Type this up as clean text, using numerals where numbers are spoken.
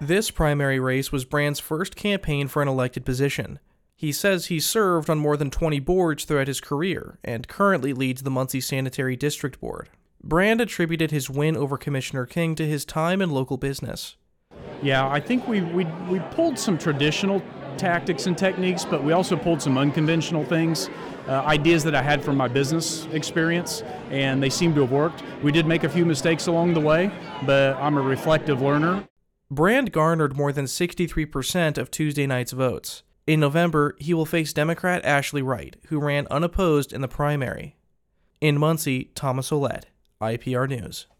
This primary race was Brand's first campaign for an elected position. He says he served on more than 20 boards throughout his career and currently leads the Muncie Sanitary District Board. Brand attributed his win over Commissioner King to his time in local business. Yeah, I think we pulled some traditional tactics and techniques, but we also pulled some unconventional things, ideas that I had from my business experience, and they seem to have worked. We did make a few mistakes along the way, but I'm a reflective learner. Brand garnered more than 63% of Tuesday night's votes. In November, he will face Democrat Ashley Wright, who ran unopposed in the primary. In Muncie, Thomas Ouellette, IPR News.